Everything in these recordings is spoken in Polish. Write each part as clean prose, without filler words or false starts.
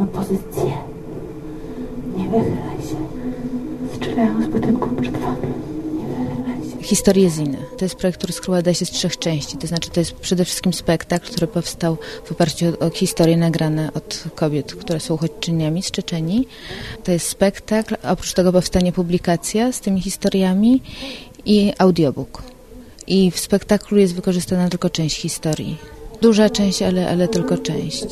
na pozycję. Nie wychylaj się. Strzelają z budynku przed wami. Nie wychylaj się. Historie Ziny. To jest projekt, który składa się z 3 części. To znaczy, to jest przede wszystkim spektakl, który powstał w oparciu o historie nagrane od kobiet, które są uchodźczyniami z Czeczenii. To jest spektakl, oprócz tego powstanie publikacja z tymi historiami i audiobook. I w spektaklu jest wykorzystana tylko część historii. Duża część, ale tylko część.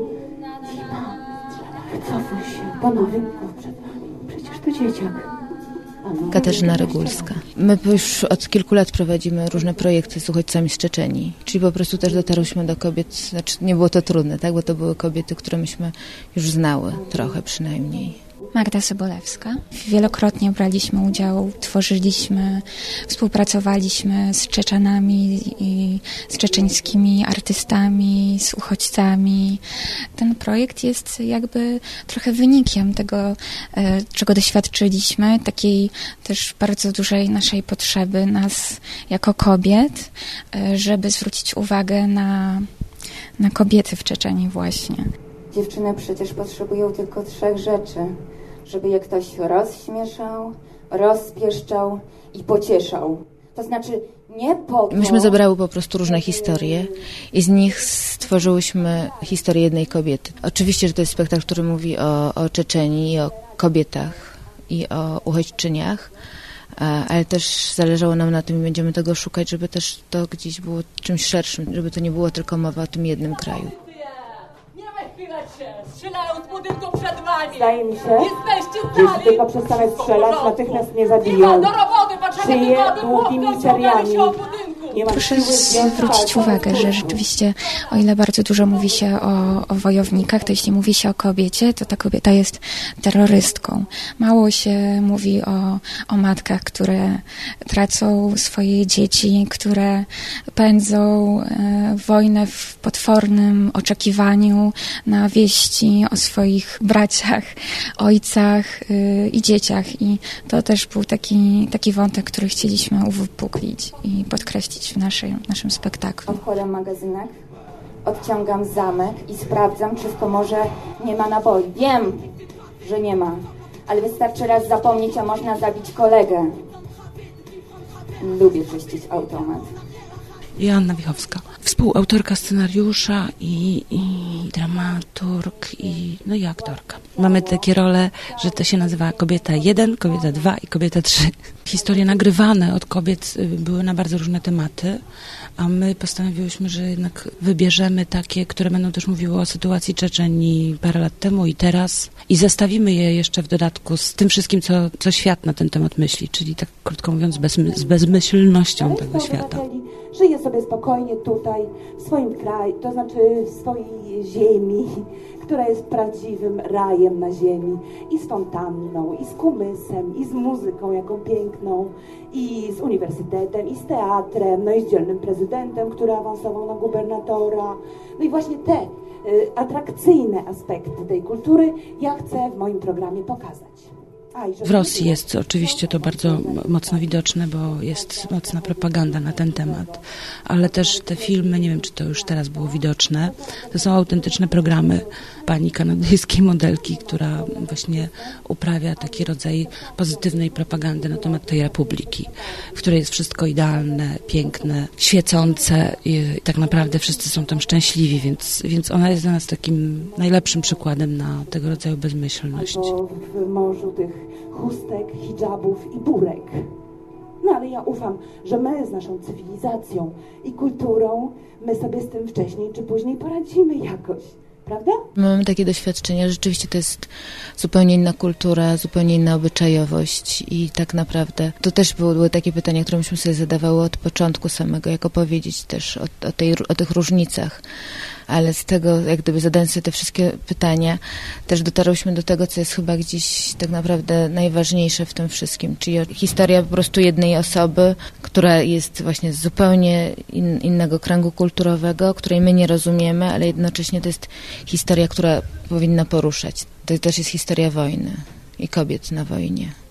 Wycofuj się, panowie, przed wami. Przecież to dzieciak. Katarzyna Regulska. My już od kilku lat prowadzimy różne projekty z uchodźcami z Czeczenii, czyli po prostu też dotarłyśmy do kobiet, znaczy nie było to trudne, tak, bo to były kobiety, które myśmy już znały, trochę przynajmniej. Magda Sobolewska. Wielokrotnie braliśmy udział, tworzyliśmy, współpracowaliśmy z Czeczenami i z czeczeńskimi artystami, z uchodźcami. Ten projekt jest jakby trochę wynikiem tego, czego doświadczyliśmy, takiej też bardzo dużej naszej potrzeby nas jako kobiet, żeby zwrócić uwagę na kobiety w Czeczenii właśnie. Dziewczyny przecież potrzebują tylko 3 rzeczy. Żeby je ktoś rozśmieszał, rozpieszczał i pocieszał. To znaczy nie po to... Myśmy zebrały po prostu różne historie i z nich stworzyłyśmy historię jednej kobiety. Oczywiście, że to jest spektakl, który mówi o Czeczenii, o kobietach i o uchodźczyniach, ale też zależało nam na tym i będziemy tego szukać, żeby też to gdzieś było czymś szerszym, żeby to nie było tylko mowa o tym jednym kraju. Strzelają z budynku przed wami! Zdaje mi się, jesteście że jeśli tylko przestanę strzelać, natychmiast mnie zabiją. Do roboty, Szyję długimi seriami. Proszę zwrócić uwagę, że rzeczywiście, o ile bardzo dużo mówi się o wojownikach, to jeśli mówi się o kobiecie, to ta kobieta jest terrorystką. Mało się mówi o matkach, które tracą swoje dzieci, które pędzą wojnę w potwornym oczekiwaniu na wieści o swoich braciach, ojcach i dzieciach. I to też był taki wątek, który chcieliśmy uwypuklić i podkreślić w naszym spektaklu. Odkładam magazynek, odciągam zamek i sprawdzam, czy w komorze nie ma naboi. Wiem, że nie ma, ale wystarczy raz zapomnieć, a można zabić kolegę. Lubię czyścić automat. Joanna Wichowska, współautorka scenariusza i dramaturg i aktorka. Mamy takie role, że to się nazywa kobieta 1, kobieta 2 i kobieta 3. Historie nagrywane od kobiet były na bardzo różne tematy, a my postanowiłyśmy, że jednak wybierzemy takie, które będą też mówiły o sytuacji Czeczenii parę lat temu i teraz i zestawimy je jeszcze w dodatku z tym wszystkim, co świat na ten temat myśli, czyli tak krótko mówiąc z bezmyślnością tego świata. Żyje sobie spokojnie tutaj, w swoim kraju, to znaczy w swojej ziemi, która jest prawdziwym rajem na ziemi. I z fontanną, i z kumysem, i z muzyką jaką piękną, i z uniwersytetem, i z teatrem, no i z dzielnym prezydentem, który awansował na gubernatora. No i właśnie te atrakcyjne aspekty tej kultury ja chcę w moim programie pokazać. W Rosji jest oczywiście to bardzo mocno widoczne, bo jest mocna propaganda na ten temat, ale też te filmy, nie wiem, czy to już teraz było widoczne, to są autentyczne programy pani kanadyjskiej modelki, która właśnie uprawia taki rodzaj pozytywnej propagandy na temat tej republiki, w której jest wszystko idealne, piękne, świecące i tak naprawdę wszyscy są tam szczęśliwi, więc ona jest dla nas takim najlepszym przykładem na tego rodzaju bezmyślność. Albo w morzu tych chustek, hijabów i burek. No ale ja ufam, że my z naszą cywilizacją i kulturą, my sobie z tym wcześniej czy później poradzimy jakoś. Prawda? My mamy takie doświadczenia, że rzeczywiście to jest zupełnie inna kultura, zupełnie inna obyczajowość i tak naprawdę to też były takie pytania, które myśmy sobie zadawały od początku samego, jak opowiedzieć też o tych różnicach. Ale z tego, jak gdyby zadając sobie te wszystkie pytania, też dotarłyśmy do tego, co jest chyba gdzieś tak naprawdę najważniejsze w tym wszystkim, czyli historia po prostu jednej osoby, która jest właśnie z zupełnie innego kręgu kulturowego, której my nie rozumiemy, ale jednocześnie to jest historia, która powinna poruszać. To też jest historia wojny i kobiet na wojnie.